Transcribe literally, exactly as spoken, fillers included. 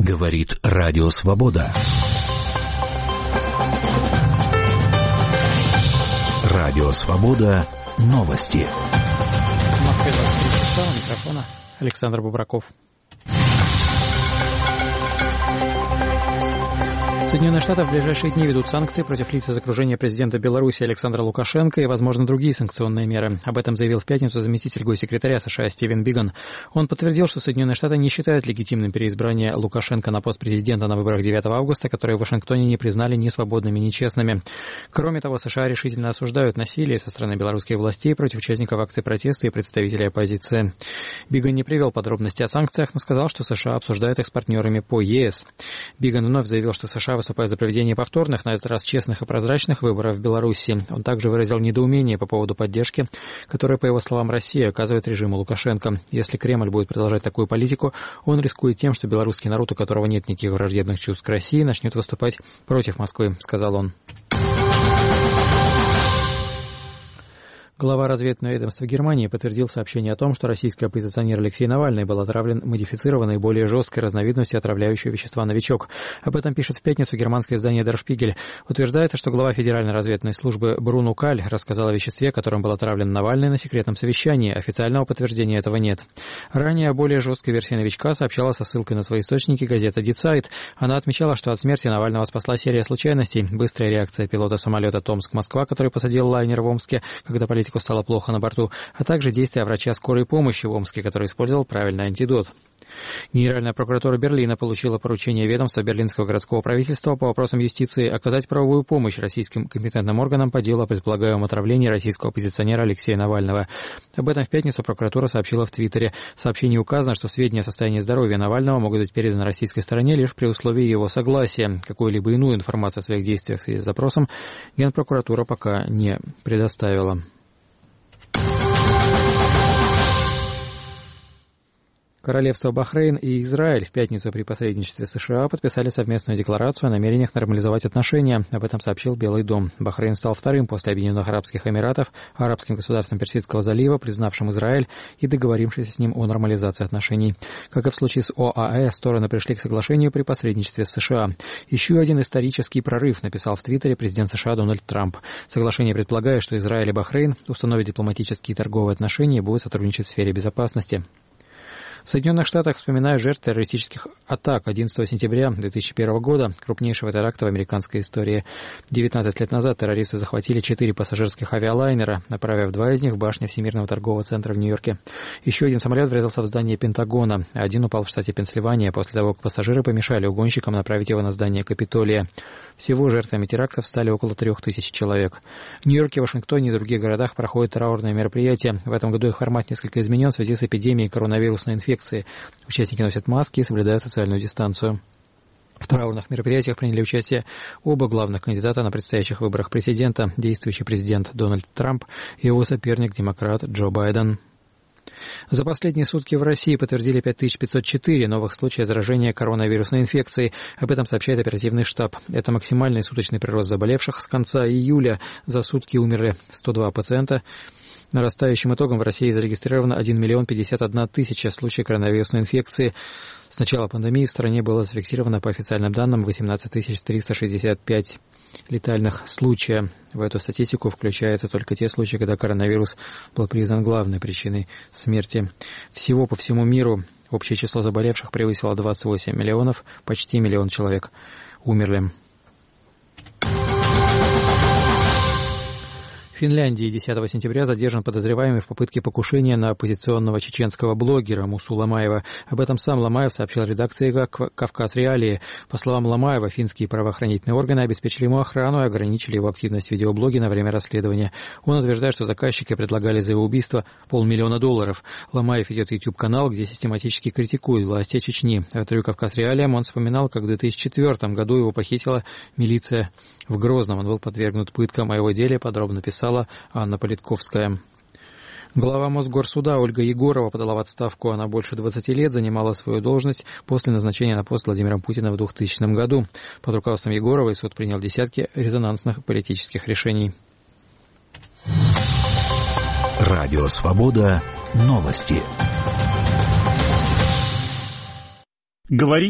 Говорит Радио Свобода. Радио Свобода. Новости. В Москве двадцать три часа. У микрофона Александр Бубраков. Соединенные Штаты в ближайшие дни ведут санкции против лиц из окружения президента Беларуси Александра Лукашенко и, возможно, другие санкционные меры. Об этом заявил в пятницу заместитель госсекретаря США Стивен Биган. Он подтвердил, что Соединенные Штаты не считают легитимным переизбрание Лукашенко на пост президента на выборах девятого августа, которые в Вашингтоне не признали ни свободными, ни честными. Кроме того, США решительно осуждают насилие со стороны белорусских властей против участников акций протеста и представителей оппозиции. Биган не привел подробности о санкциях, но сказал, что США обсуждают их с партнерами по ЕС. Биган вновь заявил, что США выступает за проведение повторных, на этот раз честных и прозрачных выборов в Беларуси. Он также выразил недоумение по поводу поддержки, которую, по его словам, Россия оказывает режиму Лукашенко. Если Кремль будет продолжать такую политику, он рискует тем, что белорусский народ, у которого нет никаких враждебных чувств к России, начнет выступать против Москвы, сказал он. Глава разведывательного ведомства Германии подтвердил сообщение о том, что российский оппозиционер Алексей Навальный был отравлен модифицированной, более жесткой разновидностью отравляющего вещества «Новичок». Об этом пишет в пятницу германское издание Der Spiegel. Утверждается, что глава Федеральной разведывательной службы Бруно Каль рассказал о веществе, которым был отравлен Навальный, на секретном совещании. Официального подтверждения этого нет. Ранее о более жесткой версии «Новичка» сообщала со ссылкой на свои источники газета Die Zeit. Она отмечала, что от смерти Навального спасла серия случайностей. Быстрая реакция пилота самолета Томск-Москва, который посадил лайнер в Омске, когда политику стало плохо на борту, а также действия врача скорой помощи в Омске, который использовал правильный антидот. Генеральная прокуратура Берлина получила поручение ведомства Берлинского городского правительства по вопросам юстиции оказать правовую помощь российским компетентным органам по делу о предполагаемом отравлении российского оппозиционера Алексея Навального. Об этом в пятницу прокуратура сообщила в Твиттере. В сообщении указано, что сведения о состоянии здоровья Навального могут быть переданы российской стороне лишь при условии его согласия. Какую-либо иную информацию о своих действиях в связи с запросом Генпрокуратура пока не предоставила. Королевство Бахрейн и Израиль в пятницу при посредничестве США подписали совместную декларацию о намерениях нормализовать отношения. Об этом сообщил Белый дом. Бахрейн стал вторым после Объединенных Арабских Эмиратов, арабским государством Персидского залива, признавшим Израиль и договорившись с ним о нормализации отношений. Как и в случае с ОАЭ, стороны пришли к соглашению при посредничестве с США. Еще один исторический прорыв, написал в Твиттере президент США Дональд Трамп. Соглашение предполагает, что Израиль и Бахрейн установят дипломатические и торговые отношения и будут сотрудничать в сфере безопасности. В Соединенных Штатах вспоминают жертв террористических атак одиннадцатого сентября две тысячи первого года, крупнейшего теракта в американской истории. девятнадцать лет назад террористы захватили четыре пассажирских авиалайнера, направив два из них в башню Всемирного торгового центра в Нью-Йорке. Еще один самолет врезался в здание Пентагона, а один упал в штате Пенсильвания после того, как пассажиры помешали угонщикам направить его на здание Капитолия. Всего жертвами терактов стали около трех тысяч человек. В Нью-Йорке, Вашингтоне и других городах проходят траурные мероприятия. В этом году их формат несколько изменен в связи с эпидемией коронавирусной инфекции. Участники носят маски и соблюдают социальную дистанцию. В траурных мероприятиях приняли участие оба главных кандидата на предстоящих выборах президента, действующий президент Дональд Трамп и его соперник, демократ Джо Байден. За последние сутки в России подтвердили пять тысяч пятьсот четыре новых случая заражения коронавирусной инфекцией. Об этом сообщает оперативный штаб. Это максимальный суточный прирост заболевших с конца июля. За сутки умерли сто два пациента. Нарастающим итогом в России зарегистрировано один миллион пятьдесят одна тысяча случаев коронавирусной инфекции. С начала пандемии в стране было зафиксировано по официальным данным восемнадцать тысяч триста шестьдесят пять летальных случаев. В эту статистику включаются только те случаи, когда коронавирус был признан главной причиной смерти. Всего по всему миру общее число заболевших превысило двадцать восемь миллионов, почти миллион человек умерли. В Финляндии десятого сентября задержан подозреваемый в попытке покушения на оппозиционного чеченского блогера Мусу Ломаева. Об этом сам Ломаев сообщил редакции «Кавказ Реалии». По словам Ломаева, финские правоохранительные органы обеспечили ему охрану и ограничили его активность в видеоблоге на время расследования. Он утверждает, что заказчики предлагали за его убийство полмиллиона долларов. Ломаев ведет YouTube-канал, где систематически критикует власти Чечни. В интервью «Кавказ Реалиям» он вспоминал, как в две тысячи четвёртом году его похитила милиция в Грозном. Он был подвергнут пыткам, о его деле подробно писал Анна Политковская. Глава Мосгорсуда Ольга Егорова подала в отставку. Она больше двадцати лет занимала свою должность после назначения на пост Владимира Путина в двухтысячном году. Под руководством Егоровой суд принял десятки резонансных политических решений. Радио Свобода. Новости. Говорит